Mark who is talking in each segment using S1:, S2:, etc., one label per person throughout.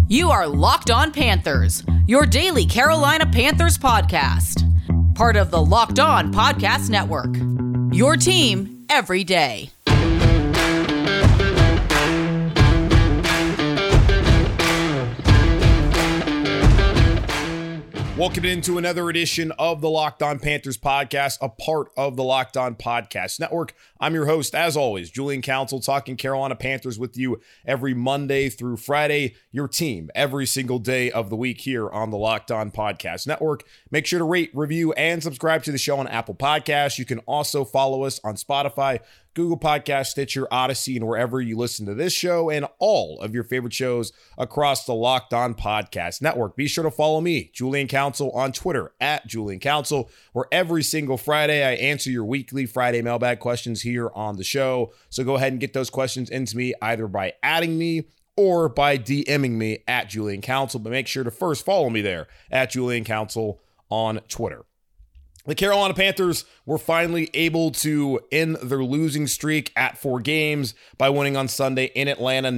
S1: You are Locked On Panthers, your daily Carolina Panthers podcast. Part of the Locked On Podcast Network. Your team every day.
S2: Welcome into another edition of the Locked On Panthers podcast, a part of the Locked On Podcast Network. I'm your host, as always, Julian Council, talking Carolina Panthers with you every Monday through Friday, your team every single day of the week here on the Locked On Podcast Network. Make sure to rate, review, and subscribe to the show on Apple Podcasts. You can also follow us on Spotify, Google Podcasts, Stitcher, Odyssey, and wherever you listen to this show and all of your favorite shows across the Locked On Podcast Network. Be sure to follow me, Julian Council, on Twitter at Julian Council, where every single Friday I answer your weekly Friday mailbag questions here on the show. So go ahead and get those questions into me either by adding me or by DMing me at Julian Council. But make sure to first follow me there at Julian Council on Twitter. The Carolina Panthers were finally able to end their losing streak at 4 games by winning on Sunday in Atlanta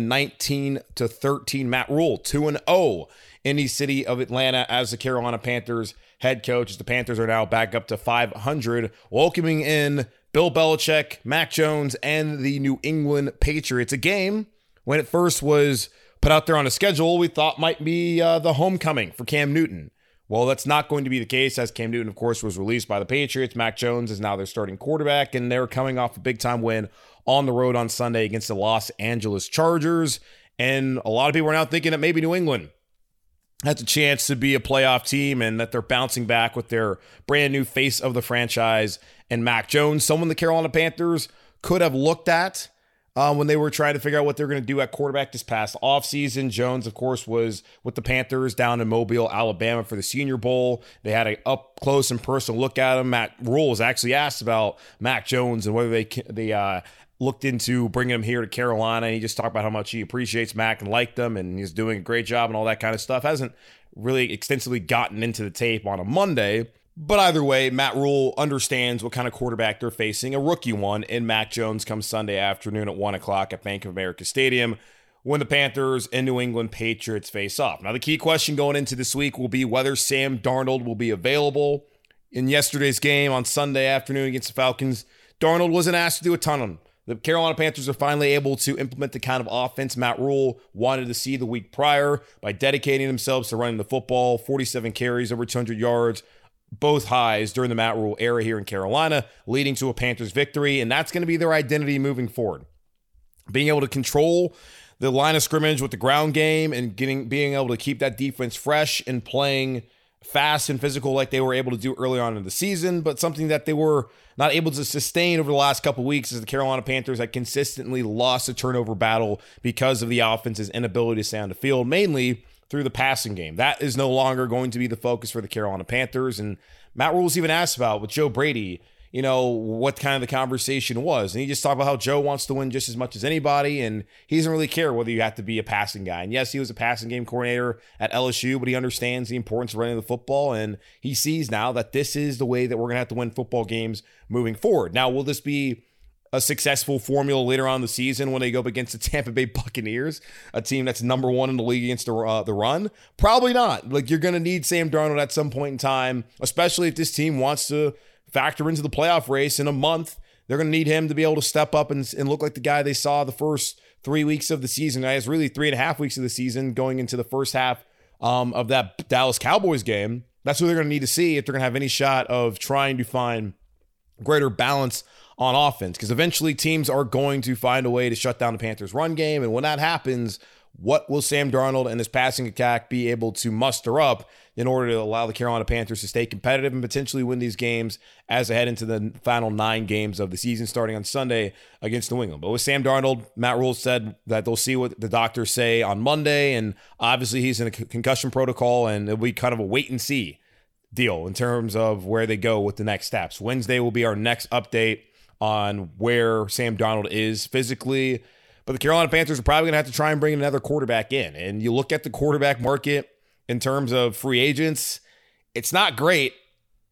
S2: 19-13. Matt Rhule 2-0 in the city of Atlanta as the Carolina Panthers head coach, as the Panthers are now back up to 500, welcoming in Bill Belichick, Mac Jones, and the New England Patriots. A game when it first was put out there on a schedule we thought might be the homecoming for Cam Newton. Well, that's not going to be the case, as Cam Newton, of course, was released by the Patriots. Mac Jones is now their starting quarterback, and they're coming off a big-time win on the road on Sunday against the Los Angeles Chargers. And a lot of people are now thinking that maybe New England has a chance to be a playoff team and that they're bouncing back with their brand new face of the franchise and Mac Jones, someone the Carolina Panthers could have looked at when they were trying to figure out what they're going to do at quarterback this past offseason. Jones, of course, was with the Panthers down in Mobile, Alabama for the Senior Bowl. They had an up-close and personal look at him. Matt Rhule was actually asked about Mac Jones and whether they looked into bringing him here to Carolina. And he just talked about how much he appreciates Mac and liked him, and he's doing a great job and all that kind of stuff. Hasn't really extensively gotten into the tape on a Monday. But either way, Matt Rhule understands what kind of quarterback they're facing, a rookie one, in Mac Jones come Sunday afternoon at 1 o'clock at Bank of America Stadium when the Panthers and New England Patriots face off. Now, the key question going into this week will be whether Sam Darnold will be available. In yesterday's game on Sunday afternoon against the Falcons, Darnold wasn't asked to do a ton of them. The Carolina Panthers are finally able to implement the kind of offense Matt Rhule wanted to see the week prior by dedicating themselves to running the football, 47 carries, over 200 yards, both highs during the Matt Rhule era here in Carolina, leading to a Panthers victory, and that's going to be their identity moving forward. Being able to control the line of scrimmage with the ground game and being able to keep that defense fresh and playing fast and physical like they were able to do early on in the season, but something that they were not able to sustain over the last couple weeks as the Carolina Panthers had consistently lost a turnover battle because of the offense's inability to stay on the field, mainly through the passing game. That is no longer going to be the focus for the Carolina Panthers. And Matt Rhule was even asked about with Joe Brady, what kind of the conversation was. And he just talked about how Joe wants to win just as much as anybody, and he doesn't really care whether you have to be a passing guy. And yes, he was a passing game coordinator at LSU, but he understands the importance of running the football, and he sees now that this is the way that we're going to have to win football games moving forward. Now, will this be a successful formula later on in the season when they go up against the Tampa Bay Buccaneers, a team that's number 1 in the league against the run? Probably not. You're going to need Sam Darnold at some point in time, especially if this team wants to factor into the playoff race in a month. They're going to need him to be able to step up and look like the guy they saw the first 3 weeks of the season. It's really 3.5 weeks of the season going into the first half of that Dallas Cowboys game. That's what they're going to need to see if they're going to have any shot of trying to find greater balance on offense, because eventually teams are going to find a way to shut down the Panthers' run game. And when that happens, what will Sam Darnold and his passing attack be able to muster up in order to allow the Carolina Panthers to stay competitive and potentially win these games as they head into the final 9 games of the season starting on Sunday against New England? But with Sam Darnold, Matt Rhule said that they'll see what the doctors say on Monday, and obviously he's in a concussion protocol, and it'll be kind of a wait and see deal in terms of where they go with the next steps. Wednesday will be our next update on where Sam Darnold is physically. But the Carolina Panthers are probably going to have to try and bring another quarterback in. And you look at the quarterback market in terms of free agents, it's not great.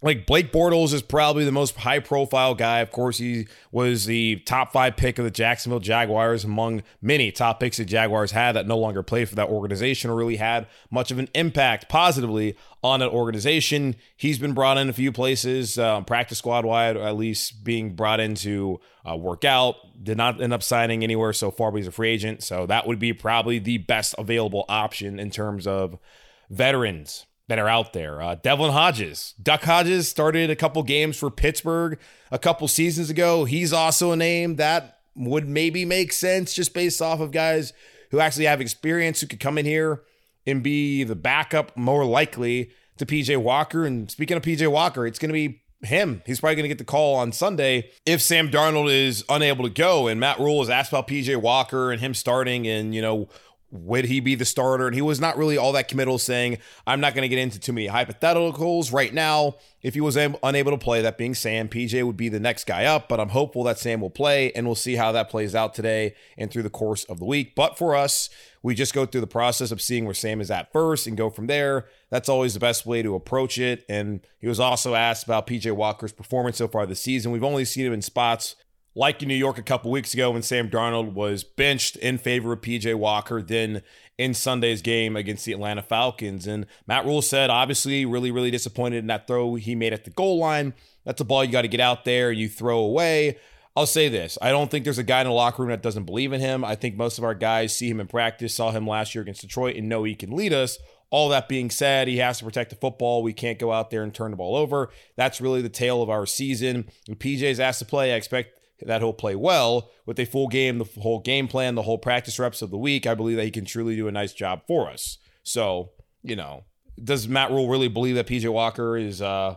S2: like Blake Bortles is probably the most high profile guy. Of course, he was the top 5 pick of the Jacksonville Jaguars among many top picks the Jaguars had that no longer played for that organization or really had much of an impact positively on that organization. He's been brought in a few places, practice squad wide, or at least being brought in to work out. Did not end up signing anywhere so far, but he's a free agent. So that would be probably the best available option in terms of veterans that are out there. Devlin Hodges. Duck Hodges started a couple games for Pittsburgh a couple seasons ago. He's also a name that would maybe make sense just based off of guys who actually have experience who could come in here and be the backup more likely to PJ Walker. And speaking of PJ Walker, it's going to be him. He's probably going to get the call on Sunday if Sam Darnold is unable to go. And Matt Rule has asked about PJ Walker and him starting and, would he be the starter? And he was not really all that committal, saying, I'm not going to get into too many hypotheticals right now. If he was unable to play, that being Sam, PJ would be the next guy up, but I'm hopeful that Sam will play, and we'll see how that plays out today and through the course of the week. But for us, we just go through the process of seeing where Sam is at first and go from there. That's always the best way to approach it. And he was also asked about PJ Walker's performance so far this season. We've only seen him in spots like in New York a couple weeks ago when Sam Darnold was benched in favor of PJ Walker, then in Sunday's game against the Atlanta Falcons. And Matt Rule said, obviously, really, really disappointed in that throw he made at the goal line. That's a ball you got to get out there, you throw away. I'll say this. I don't think there's a guy in the locker room that doesn't believe in him. I think most of our guys see him in practice, saw him last year against Detroit, and know he can lead us. All that being said, he has to protect the football. We can't go out there and turn the ball over. That's really the tale of our season. When PJ's asked to play, I expect that he'll play well with a full game, the whole game plan, the whole practice reps of the week. I believe that he can truly do a nice job for us. So, does Matt Rule really believe that PJ Walker is, I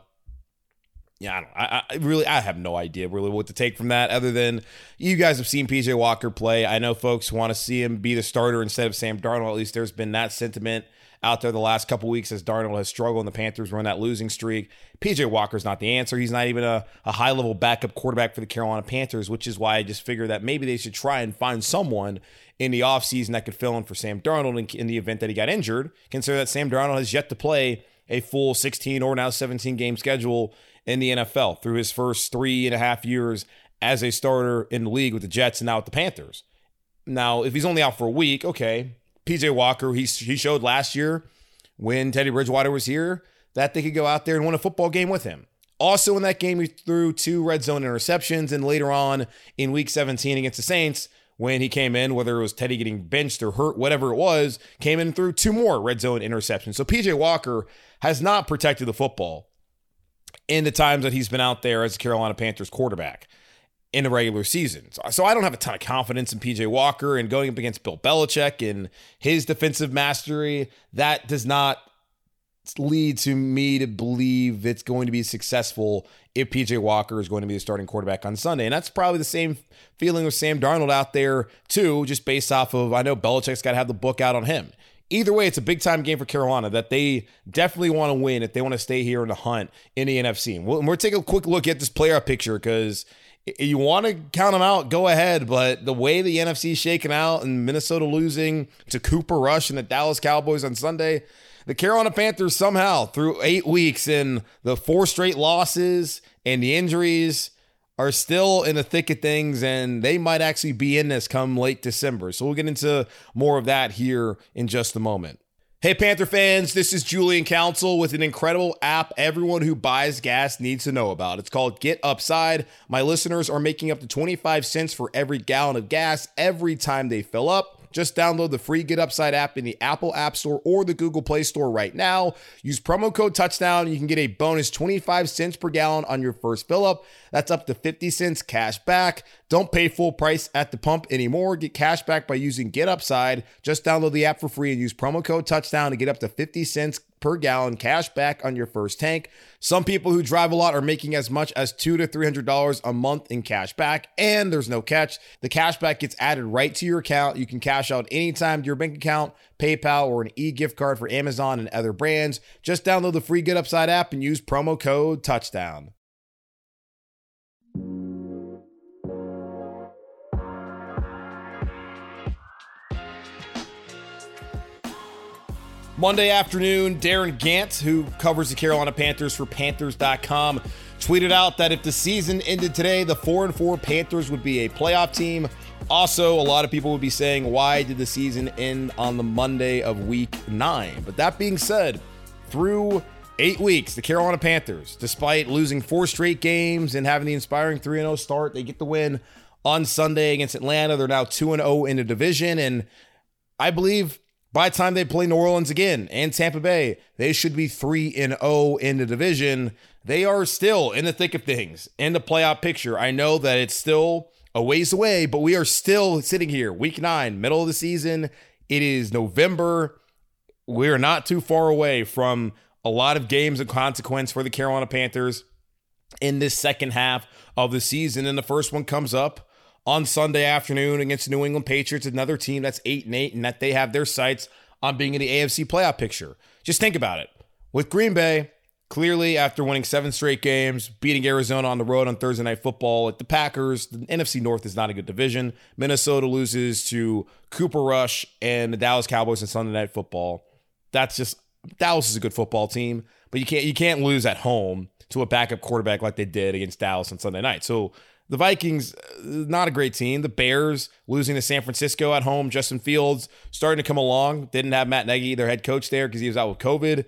S2: have no idea really what to take from that other than you guys have seen PJ Walker play. I know folks want to see him be the starter instead of Sam Darnold. At least there's been that sentiment out there the last couple weeks as Darnold has struggled and the Panthers were on that losing streak. PJ Walker's not the answer. He's not even a high-level backup quarterback for the Carolina Panthers, which is why I just figure that maybe they should try and find someone in the offseason that could fill in for Sam Darnold in the event that he got injured. Consider that Sam Darnold has yet to play a full 16 or now 17 game schedule in the NFL through his first 3.5 years as a starter in the league with the Jets and now with the Panthers. Now, if he's only out for a week, okay. PJ Walker, he showed last year when Teddy Bridgewater was here that they could go out there and win a football game with him. Also in that game, he threw 2 red zone interceptions, and later on in week 17 against the Saints, when he came in, whether it was Teddy getting benched or hurt, whatever it was, came in and threw 2 more red zone interceptions. So PJ Walker has not protected the football in the times that he's been out there as a Carolina Panthers quarterback in the regular season. So I don't have a ton of confidence in PJ Walker, and going up against Bill Belichick and his defensive mastery, that does not lead to me to believe it's going to be successful if PJ Walker is going to be the starting quarterback on Sunday. And that's probably the same feeling with Sam Darnold out there too, just based off of, I know Belichick's got to have the book out on him. Either way, it's a big-time game for Carolina that they definitely want to win if they want to stay here in the hunt in the NFC. And we're taking a quick look at this playoff picture because you want to count them out, go ahead. But the way the NFC is shaking out and Minnesota losing to Cooper Rush and the Dallas Cowboys on Sunday, the Carolina Panthers somehow through 8 weeks and the 4 straight losses and the injuries are still in the thick of things, and they might actually be in this come late December. So we'll get into more of that here in just a moment. Hey, Panther fans, this is Julian Council with an incredible app everyone who buys gas needs to know about. It's called Get Upside. My listeners are making up to 25 cents for every gallon of gas every time they fill up. Just download the free Get Upside app in the Apple App Store or the Google Play Store right now. Use promo code Touchdown and you can get a bonus 25 cents per gallon on your first fill up. That's up to 50 cents cash back. Don't pay full price at the pump anymore. Get cash back by using Get Upside. Just download the app for free and use promo code Touchdown to get up to 50 cents per gallon cash back on your first tank. Some people who drive a lot are making as much as $200 to $300 a month in cash back, and there's no catch. The cash back gets added right to your account. You can cash out anytime to your bank account, PayPal, or an e-gift card for Amazon and other brands. Just download the free Get Upside app and use promo code Touchdown. Monday afternoon, Darren Gant, who covers the Carolina Panthers for Panthers.com, tweeted out that if the season ended today, the 4-4 Panthers would be a playoff team. Also, a lot of people would be saying, why did the season end on the Monday of week 9? But that being said, through 8 weeks, the Carolina Panthers, despite losing 4 straight games and having the inspiring 3-0 start, they get the win on Sunday against Atlanta. They're now 2-0 in the division, and I believe by the time they play New Orleans again and Tampa Bay, they should be 3-0 in the division. They are still in the thick of things, in the playoff picture. I know that it's still a ways away, but we are still sitting here, week 9, middle of the season. It is November. We're not too far away from a lot of games of consequence for the Carolina Panthers in this second half of the season. And the first one comes up on Sunday afternoon against the New England Patriots, another team that's 8-8 and that they have their sights on being in the AFC playoff picture. Just think about it. With Green Bay, clearly after winning 7 straight games, beating Arizona on the road on Thursday Night Football, at the Packers, the NFC North is not a good division. Minnesota loses to Cooper Rush and the Dallas Cowboys on Sunday Night Football. Dallas is a good football team, but you can't lose at home to a backup quarterback like they did against Dallas on Sunday night. So the Vikings, not a great team. The Bears losing to San Francisco at home. Justin Fields starting to come along. Didn't have Matt Nagy, their head coach, there because he was out with COVID.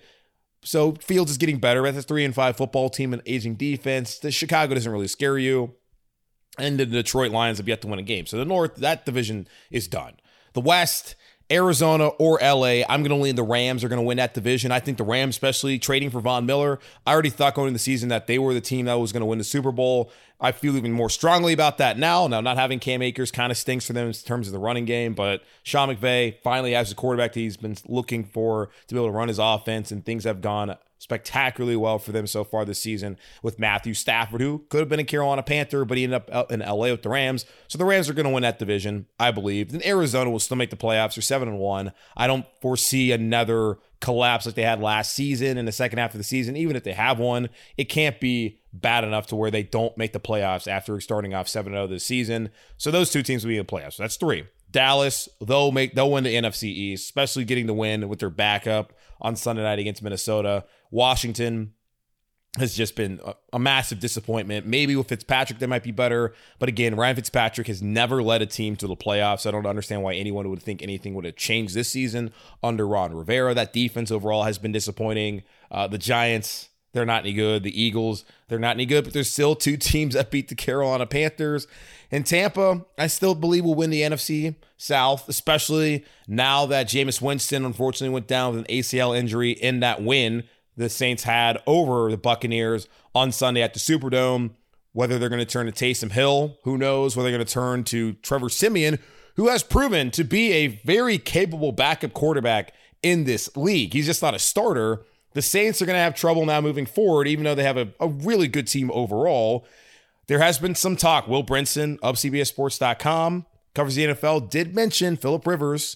S2: So Fields is getting better. That's a 3-5 football team and aging defense. The Chicago doesn't really scare you. And the Detroit Lions have yet to win a game. So the North, that division is done. The West, Arizona or LA, I'm going to lean the Rams are going to win that division. I think the Rams, especially trading for Von Miller, I already thought going into the season that they were the team that was going to win the Super Bowl. I feel even more strongly about that now. Now, not having Cam Akers kind of stinks for them in terms of the running game, but Sean McVay finally has the quarterback that he's been looking for to be able to run his offense, and things have gone spectacularly well for them so far this season with Matthew Stafford, who could have been a Carolina Panther, but he ended up out in LA with the Rams. So the Rams are going to win that division, I believe. Then Arizona will still make the playoffs. They're 7-1. I don't foresee another collapse like they had last season in the second half of the season. Even if they have one, it can't be bad enough to where they don't make the playoffs after starting off 7-0 this season. So those two teams will be in the playoffs. So that's 3. Dallas, they'll win the NFC East, especially getting the win with their backup on Sunday night against Minnesota. Washington has just been a massive disappointment. Maybe with Fitzpatrick, they might be better. But again, Ryan Fitzpatrick has never led a team to the playoffs. I don't understand why anyone would think anything would have changed this season under Ron Rivera. That defense overall has been disappointing. The Giants, they're not any good. The Eagles, they're not any good. But there's still 2 teams that beat the Carolina Panthers. And Tampa, I still believe will win the NFC South, especially now that Jameis Winston unfortunately went down with an ACL injury in that win the Saints had over the Buccaneers on Sunday at the Superdome. Whether they're going to turn to Taysom Hill, who knows? Whether they're going to turn to Trevor Siemian, who has proven to be a very capable backup quarterback in this league. He's just not a starter. The Saints are going to have trouble now moving forward, even though they have a really good team overall. There has been some talk. Will Brinson of CBSSports.com, covers the NFL, did mention Phillip Rivers.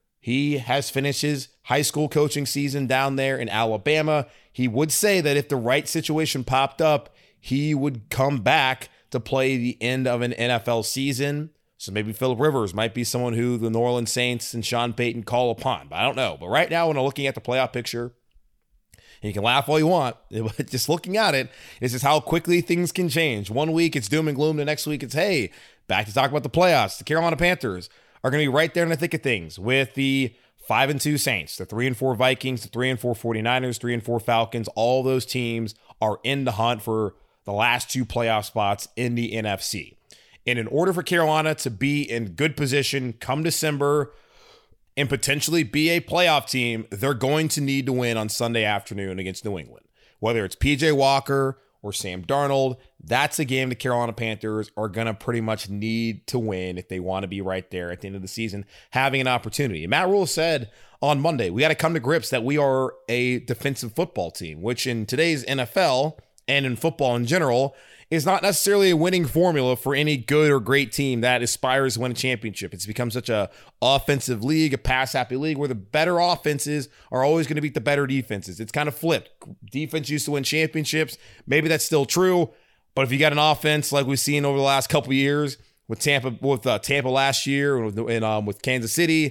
S2: He has finished his high school coaching season down there in Alabama. He would say that if the right situation popped up, he would come back to play the end of an NFL season. So maybe Phillip Rivers might be someone who the New Orleans Saints and Sean Payton call upon. But I don't know. But right now, when I'm looking at the playoff picture, and you can laugh all you want, but just looking at it, it's just how quickly things can change. One week it's doom and gloom. The next week it's, hey, back to talk about the playoffs. The Carolina Panthers are going to be right there in the thick of things with the 5-2 Saints, the 3-4 Vikings, the 3-4 49ers, 3-4 Falcons. All those teams are in the hunt for the last 2 playoff spots in the NFC. And in order for Carolina to be in good position come December and potentially be a playoff team, they're going to need to win on Sunday afternoon against New England. Whether it's PJ Walker or Sam Darnold, that's a game the Carolina Panthers are going to pretty much need to win if they want to be right there at the end of the season, having an opportunity. And Matt Rule said on Monday, we got to come to grips that we are a defensive football team, which in today's NFL and in football in general is not necessarily a winning formula for any good or great team that aspires to win a championship. It's become such a offensive league, a pass-happy league, where the better offenses are always going to beat the better defenses. It's kind of flipped. Defense used to win championships. Maybe that's still true, but if you got an offense like we've seen over the last couple of years with Tampa last year and with Kansas City,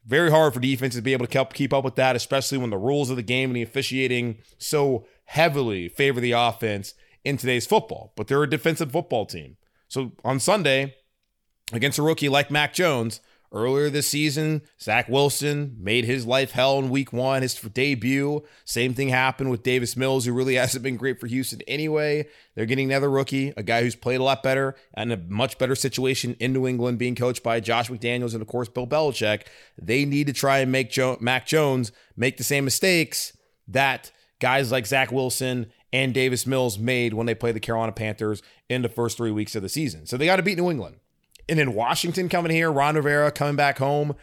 S2: Very hard for defenses to be able to keep up with that, especially when the rules of the game and the officiating so heavily favor the offense in today's football. But they're a defensive football team. So on Sunday, against a rookie like Mac Jones, earlier this season, Zach Wilson made his life hell in week 1, his debut. Same thing happened with Davis Mills, who really hasn't been great for Houston anyway. They're getting another rookie, a guy who's played a lot better and a much better situation in New England, being coached by Josh McDaniels and, of course, Bill Belichick. They need to try and make Mac Jones make the same mistakes that guys like Zach Wilson and Davis Mills made when they played the Carolina Panthers in the first 3 weeks of the season. So they got to beat New England. And then Washington coming here, Ron Rivera coming back home.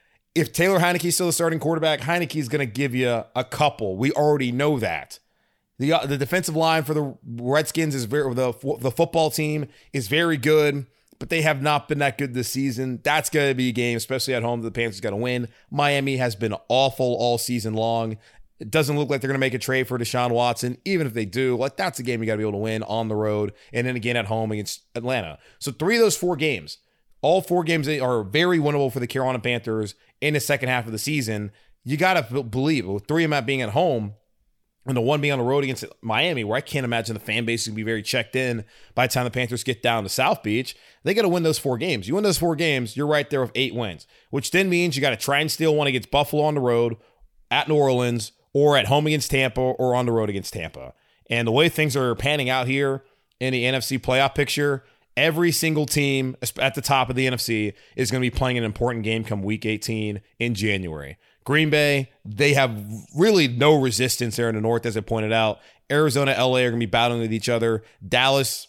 S2: If Taylor Heineke's still the starting quarterback, Heineke's going to give you a couple. We already know that. The defensive line for the Redskins is the football team is very good, but they have not been that good this season. That's going to be a game, especially at home, that the Panthers got to win. Miami has been awful all season long. It doesn't look like they're going to make a trade for Deshaun Watson. Even if they do, that's a game you got to be able to win on the road and then again at home against Atlanta. So 3 of those 4 games, all 4 games are very winnable for the Carolina Panthers in the second half of the season. You got to believe, with 3 of them being at home and the 1 being on the road against Miami, where I can't imagine the fan base is going to be very checked in by the time the Panthers get down to South Beach. They got to win those 4 games. You win those 4 games, you're right there with 8 wins, which then means you got to try and steal one against Buffalo on the road, at New Orleans, or at home against Tampa, or on the road against Tampa. And the way things are panning out here in the NFC playoff picture, every single team at the top of the NFC is going to be playing an important game come week 18 in January. Green Bay, they have really no resistance there in the North, as I pointed out. Arizona, LA are going to be battling with each other. Dallas,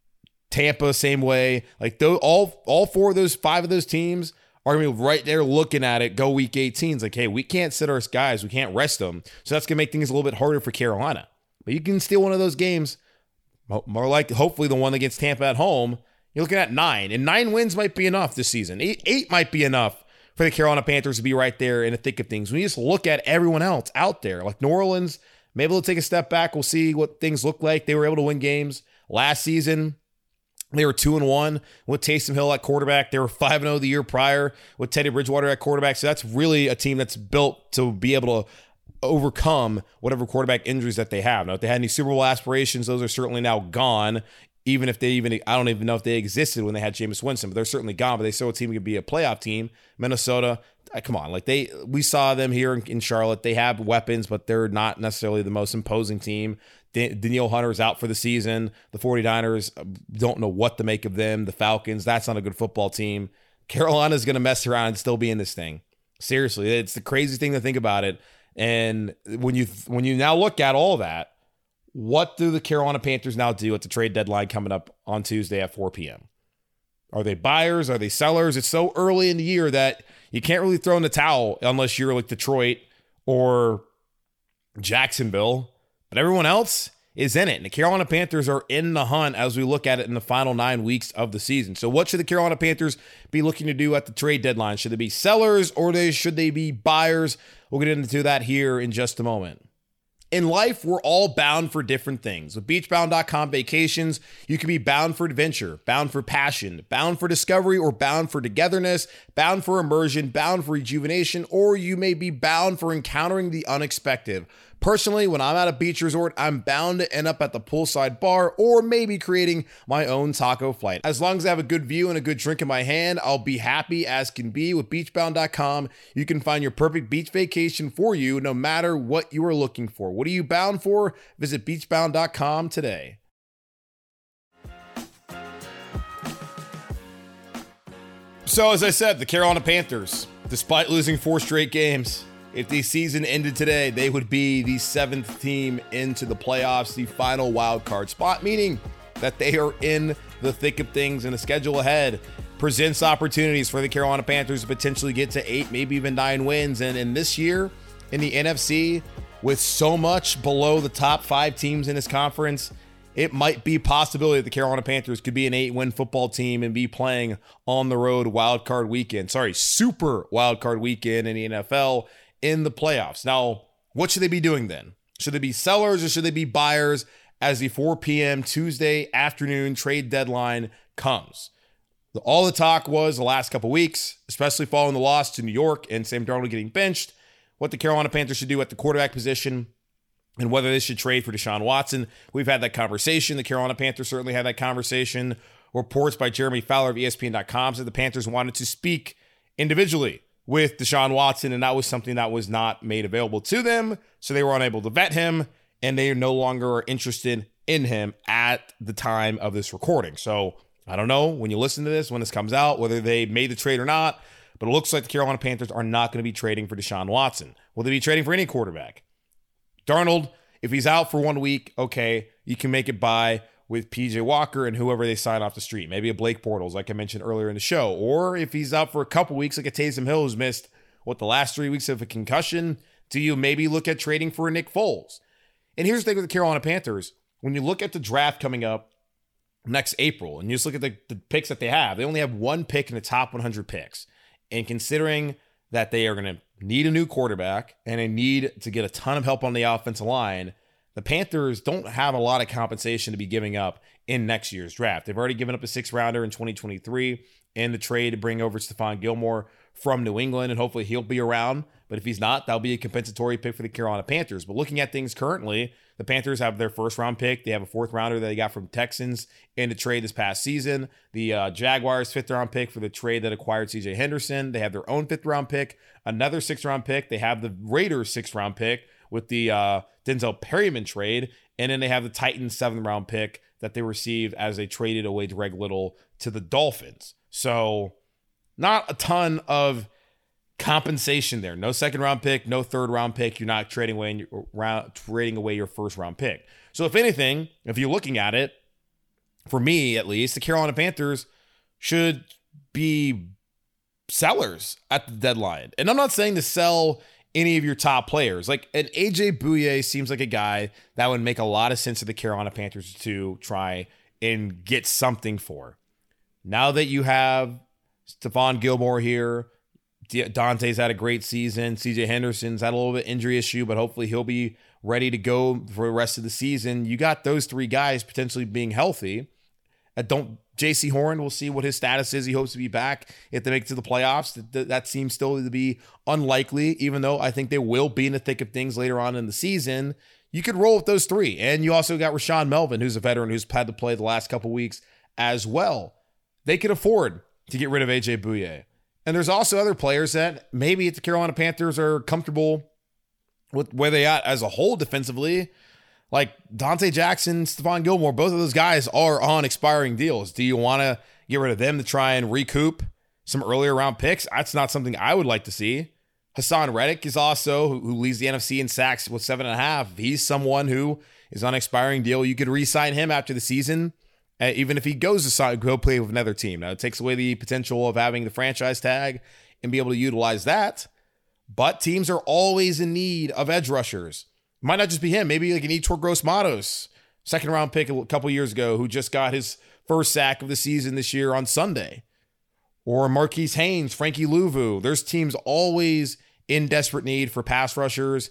S2: Tampa, same way. All 4 of those, 5 of those teams are going to be right there looking at it, go week 18. It's like, hey, we can't sit our guys. We can't rest them. So that's going to make things a little bit harder for Carolina. But you can steal one of those games, more like hopefully the one against Tampa at home. You're looking at 9. And 9 wins might be enough this season. 8 might be enough for the Carolina Panthers to be right there in the thick of things. When you just look at everyone else out there, like New Orleans, maybe they'll take a step back. We'll see what things look like. They were able to win games last season. They were 2-1 with Taysom Hill at quarterback. They were 5-0 the year prior with Teddy Bridgewater at quarterback. So that's really a team that's built to be able to overcome whatever quarterback injuries that they have. Now, if they had any Super Bowl aspirations, those are certainly now gone. Even if I don't even know if they existed when they had Jameis Winston, but they're certainly gone. But they still a team could be a playoff team. Minnesota, come on, we saw them here in Charlotte. They have weapons, but they're not necessarily the most imposing team. Danielle Hunter is out for the season. The 49ers don't know what to make of them. The Falcons, that's not a good football team. Carolina's going to mess around and still be in this thing. Seriously, it's the craziest thing to think about it. And when you now look at all that, what do the Carolina Panthers now do at the trade deadline coming up on Tuesday at 4 p.m.? Are they buyers? Are they sellers? It's so early in the year that you can't really throw in the towel unless you're like Detroit or Jacksonville. But everyone else is in it. And the Carolina Panthers are in the hunt as we look at it in the final 9 weeks of the season. So what should the Carolina Panthers be looking to do at the trade deadline? Should they be sellers or should they be buyers? We'll get into that here in just a moment. In life, we're all bound for different things. With beachbound.com vacations, you can be bound for adventure, bound for passion, bound for discovery, or bound for togetherness, bound for immersion, bound for rejuvenation, or you may be bound for encountering the unexpected. Personally, when I'm at a beach resort, I'm bound to end up at the poolside bar or maybe creating my own taco flight. As long as I have a good view and a good drink in my hand, I'll be happy as can be. With beachbound.com, you can find your perfect beach vacation for you no matter what you are looking for. What are you bound for? Visit beachbound.com today. So as I said, the Carolina Panthers, despite losing 4 straight games, if the season ended today, they would be the 7th team into the playoffs, the final wild card spot, meaning that they are in the thick of things, and the schedule ahead presents opportunities for the Carolina Panthers to potentially get to 8, maybe even 9 wins. And in this year, in the NFC, with so much below the top 5 teams in this conference, it might be a possibility that the Carolina Panthers could be an 8-win football team and be playing on the road super wild card weekend in the NFL in the playoffs. Now, what should they be doing then? Should they be sellers or should they be buyers as the 4 p.m. Tuesday afternoon trade deadline comes? All the talk was the last couple weeks, especially following the loss to New York and Sam Darnold getting benched, what the Carolina Panthers should do at the quarterback position and whether they should trade for Deshaun Watson. We've had that conversation. The Carolina Panthers certainly had that conversation. Reports by Jeremy Fowler of ESPN.com said the Panthers wanted to speak individually with Deshaun Watson, and that was something that was not made available to them, so they were unable to vet him, and they no longer are interested in him at the time of this recording. So I don't know when you listen to this, when this comes out, whether they made the trade or not, but it looks like the Carolina Panthers are not going to be trading for Deshaun Watson. Will they be trading for any quarterback? Darnold, if he's out for 1 week, okay, you can make it by with PJ Walker and whoever they sign off the street. Maybe a Blake Bortles, like I mentioned earlier in the show. Or if he's out for a couple weeks, like a Taysom Hill who's missed, the last 3 weeks of a concussion, do you maybe look at trading for a Nick Foles? And here's the thing with the Carolina Panthers. When you look at the draft coming up next April, and you just look at the picks that they only have one pick in the top 100 picks. And considering that they are going to need a new quarterback and they need to get a ton of help on the offensive line, the Panthers don't have a lot of compensation to be giving up in next year's draft. They've already given up a 6th-rounder in 2023 in the trade to bring over Stephon Gilmore from New England, and hopefully he'll be around. But if he's not, that'll be a compensatory pick for the Carolina Panthers. But looking at things currently, the Panthers have their 1st-round pick. They have a 4th-rounder that they got from Texans in the trade this past season. The Jaguars 5th-round pick for the trade that acquired C.J. Henderson. They have their own 5th-round pick, another 6th-round pick. They have the Raiders 6th-round pick with the Denzel Perryman trade. And then they have the Titans 7th-round pick that they received as they traded away Greg Little to the Dolphins. So not a ton of compensation there. No 2nd-round pick, no 3rd-round pick. You're not trading away your 1st-round pick. So if anything, if you're looking at it, for me at least, the Carolina Panthers should be sellers at the deadline. And I'm not saying to sell any of your top players. Like an AJ Bouye seems like a guy that would make a lot of sense to the Carolina Panthers to try and get something for. Now that you have Stephon Gilmore here, Dante's had a great season. CJ Henderson's had a little bit injury issue, but hopefully he'll be ready to go for the rest of the season. You got those 3 guys potentially being healthy. JC Horn, we'll see what his status is. He hopes to be back if they make it to the playoffs. That seems still to be unlikely, even though I think they will be in the thick of things later on in the season. You could roll with those 3. And you also got Rashaan Melvin, who's a veteran who's had to play the last couple weeks as well. They could afford to get rid of AJ Bouye. And there's also other players that maybe the Carolina Panthers are comfortable with where they at as a whole defensively. Like Dante Jackson, Stephon Gilmore, both of those guys are on expiring deals. Do you want to get rid of them to try and recoup some earlier round picks? That's not something I would like to see. Hassan Reddick is also, who leads the NFC in sacks with 7.5. He's someone who is on an expiring deal. You could re-sign him after the season, even if he goes to go play with another team. Now, it takes away the potential of having the franchise tag and be able to utilize that. But teams are always in need of edge rushers. Might not just be him. Maybe like an Yetur Gross-Matos, 2nd-round pick a couple years ago, who just got his 1st sack of the season this year on Sunday. Or Marquise Haynes, Frankie Louvu. There's teams always in desperate need for pass rushers.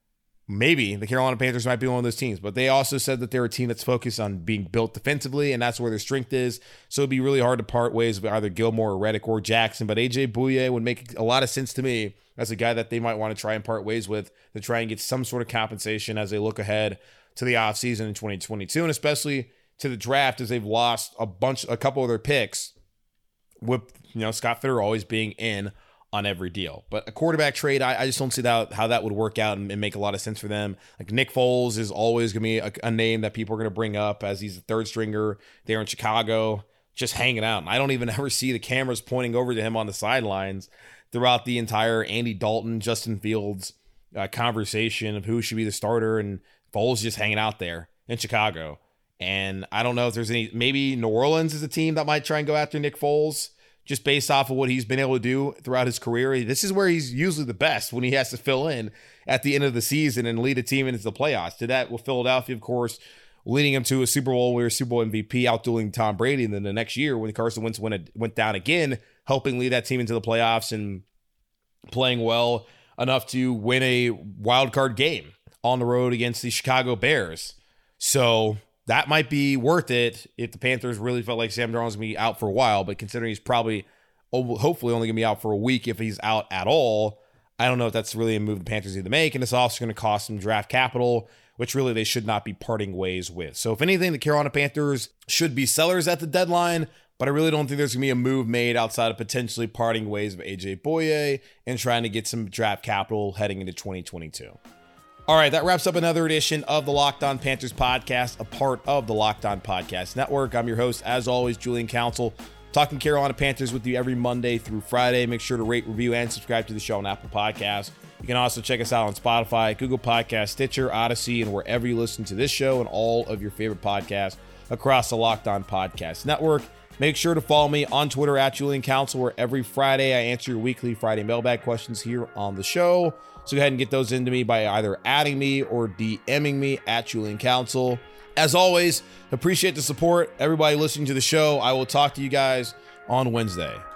S2: Maybe the Carolina Panthers might be one of those teams, but they also said that they're a team that's focused on being built defensively, and that's where their strength is. So it'd be really hard to part ways with either Gilmore or Reddick or Jackson, but AJ Bouye would make a lot of sense to me as a guy that they might want to try and part ways with to try and get some sort of compensation as they look ahead to the offseason in 2022, and especially to the draft as they've lost a couple of their picks with, Scott Fitter always being in on every deal. But a quarterback trade, I just don't see how that would work out and make a lot of sense for them. Like Nick Foles is always going to be a name that people are going to bring up as he's a 3rd stringer there in Chicago, just hanging out. And I don't even ever see the cameras pointing over to him on the sidelines throughout the entire Andy Dalton, Justin Fields conversation of who should be the starter, and Foles just hanging out there in Chicago. And I don't know if there's maybe New Orleans is a team that might try and go after Nick Foles, just based off of what he's been able to do throughout his career. This is where he's usually the best, when he has to fill in at the end of the season and lead a team into the playoffs. Did that with Philadelphia, of course, leading him to a Super Bowl where Super Bowl MVP, outdueling Tom Brady. And then the next year when Carson Wentz went down again, helping lead that team into the playoffs and playing well enough to win a wild card game on the road against the Chicago Bears. So that might be worth it if the Panthers really felt like Sam Darnold's going to be out for a while. But considering he's probably, hopefully only going to be out for a week if he's out at all, I don't know if that's really a move the Panthers need to make. And it's also going to cost some draft capital, which really they should not be parting ways with. So if anything, the Carolina Panthers should be sellers at the deadline, but I really don't think there's going to be a move made outside of potentially parting ways of AJ Bouye and trying to get some draft capital heading into 2022. All right, that wraps up another edition of the Locked On Panthers podcast, a part of the Locked On Podcast Network. I'm your host, as always, Julian Council, talking Carolina Panthers with you every Monday through Friday. Make sure to rate, review, and subscribe to the show on Apple Podcasts. You can also check us out on Spotify, Google Podcasts, Stitcher, Odyssey, and wherever you listen to this show and all of your favorite podcasts across the Locked On Podcast Network. Make sure to follow me on Twitter at Julian Council, where every Friday I answer your weekly Friday mailbag questions here on the show. So go ahead and get those into me by either adding me or DMing me at Julian Council. As always, appreciate the support. Everybody listening to the show, I will talk to you guys on Wednesday.